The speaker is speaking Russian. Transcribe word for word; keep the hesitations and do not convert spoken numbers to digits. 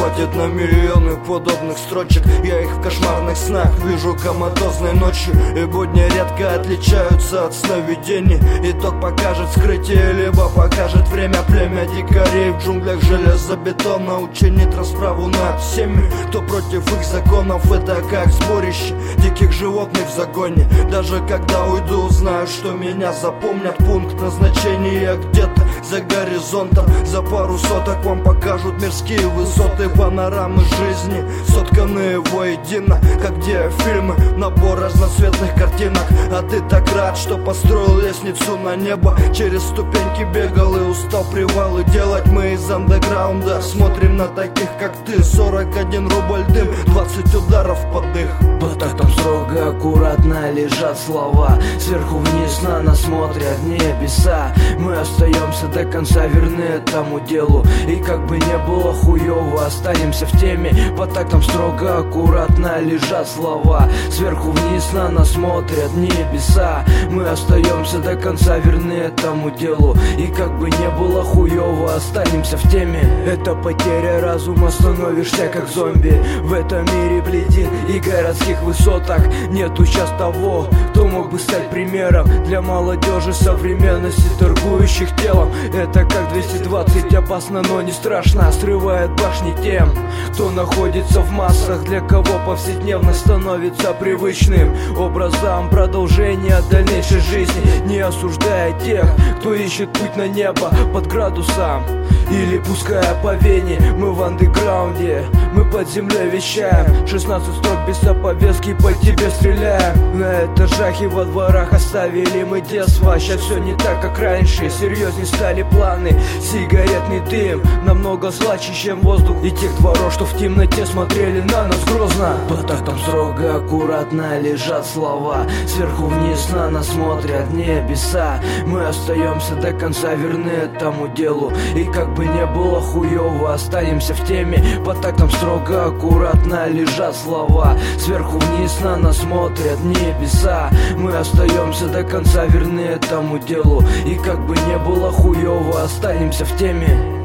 хватит на миллионы подобных строчек. Я их в кошмарных снах вижу коматозной ночью, и будни редко отличаются от сновидений. Итог покажет скрытие, либо покажет время. Племя дикарей в джунглях железобетона учинит расправу над всеми, кто против их законов. Это как сборище диких животных в загоне. Даже когда уйду, знаю, что меня запомнят. Пункт назначения где-то за горизонтом. За пару соток вам покажут мирские высоты, панорамы жизни, сотканные воедино, как диафильмы, набор разноцветных картинок. А ты так рад, что построил лестницу на небо, через ступеньки бегал и устал привалы делать. Мы из андеграунда смотрим на таких, как ты. Сорок один рубль дым, двадцать ударов под дых. По тактам строго аккуратно лежат слова, сверху вниз на нас смотрят небеса. Мы остаемся до конца верны этому делу, и как бы не было хуёво, останемся в теме. По тактам строго аккуратно лежат слова, сверху вниз на нас смотрят небеса. Мы остаемся до конца верны этому делу, и как бы не было хуёво, останемся в теме. Это потеря разума, становишься как зомби в этом мире бледин и городских высотах. Нету сейчас того, кто мог бы стать примером для молодежи современности, торгующих телом. Это как двести двадцать, опасно, но не страшно, срывает башни тем, кто находится в массах, для кого повседневно становится привычным образом продолжения дальнейшей жизни. Не осуждая тех, кто ищет путь на небо под градусом или пуская по вене. Мы в андеграунде, мы под землей вещаем. Шестнадцать строк без повестки, по тебе стреляем. На этажах и во дворах оставили мы детство. Сейчас все не так, как раньше, серьезней стали планы. Сигаретный дым намного слаще, чем воздух, и тех дворов, что в темноте смотрели на нас грозно. По тактам строго аккуратно лежат слова, сверху вниз на нас смотрят небеса. Мы остаемся до конца верны этому делу, и как бы не было хуёво, останемся в теме. По тактам строго аккуратно лежат слова, сверху вниз на нас смотрят небеса. Мы остаемся до конца верны этому делу, и как бы не было хуёво, останемся в теме.